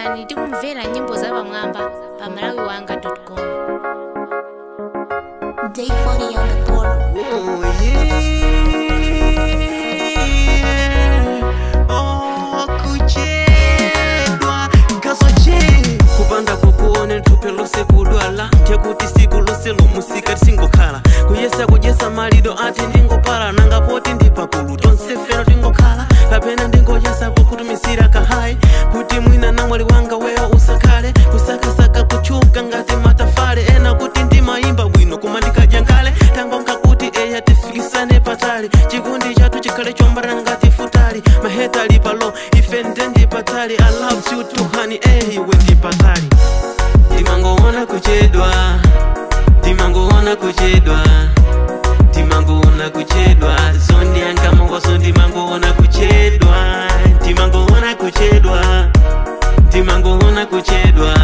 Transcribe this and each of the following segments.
downloadani tikumvera nyimbo za pamwamba pa malawiwanga.com. Day 40 on the board. Oh yeah. Oh kuchedwa kasoche kupanda kukuone tupe lose kudwala tekuti siku lose lomusika singokhala kuyesa malido ati ndingopala nanga poti ndipakulu tonse fero tingokhala kapena ndingoyesa kukutumisira kahai kuti mwina namwali wanga wewo usakale kusakasaka kuchuka ngati matafale ena kuti ndimayimba bwino koma ndikajankale tangonga kuti eya tifikisane patali chikundi chatu chikhale chombara ngati futali maheta lipalo ife ndendi patali I love you too honey we ndipatali timangoona kuchedwa timangoona kuchedwa timangoona kuchedwa zondi yanga mongoso timangoona kuchedwa timangoona kuchedwa timangoona kuchedwa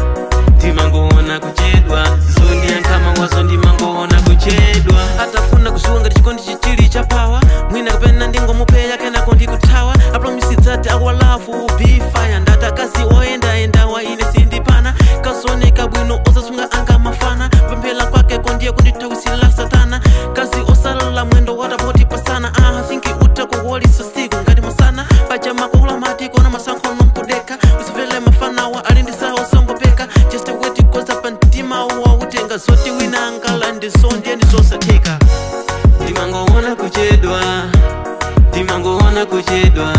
timangoona kuchedwa zondi yanga mongoso timangoona kuchedwa atafuna kusunga chikondi chichili cha power mwina kapena ndingomupeya kena kondi kutawa I promise that our love will be fire ndata kasi oenda wa ine sindipana kasoneka bwino osasunga anga mafana pembela kwake kondiye kunditawisila satana kasi osalala mwendo watapoti pasana thinki utakuwolisa siku ngati masana pacha makula matiko na masankho nompudeka usivele mafana wa alindisawo songopeka just wait cause up ntima wa utenga zoti wina angala ndisondi ndizosatheka timangoona kuchedwa timangoona kuchedwa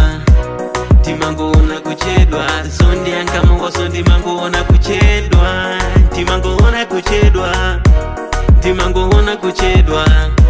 timangoona kuchedwa zondi yanga mongoso timangoona kuchedwa timangoona kuchedwa timangoona kuchedwa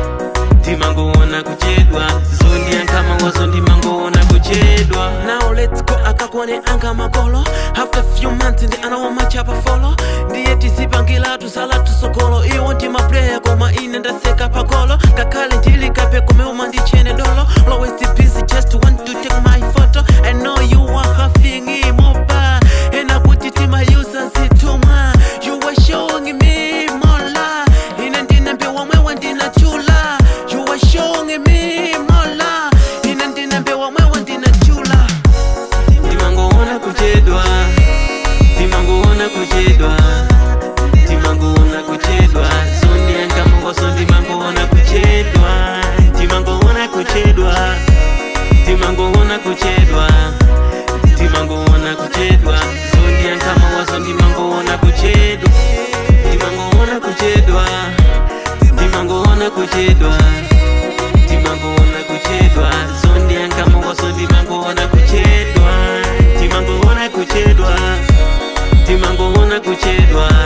timangoona kuchedwa zondi yanga mongoso timangoona kuchedwa now let's go akakone anga makolo after few months ndi anawa machapa follow ndiye tisipangila tusala tusokolo iwo ndi maplayer koma ine ndaseka pakolo kakale ndilikape kumeuma ndichene dolo always busy just want to take my photo I know you are having imoba ena kuti timayusa zituma you were showing me more love ine ndinambe wamwewa ndinachula you were showing me more love ine ndinambe wamwewa ndinachula timangoona kuchedwa timangoona kuchedwa timangoona kuchedwa zondi yanga mongoso timangoona kuchedwa timangoona kuchedwa timangoona kuchedwa timangoona kuchedwa zondi yanga mongoso timangoona kuchedwa timangoona kuchedwa timangoona kuchedwa timangoona kuchedwa zondi yanga mongoso timangoona kuchedwa timangoona kuchedwa timangoona kuchedwa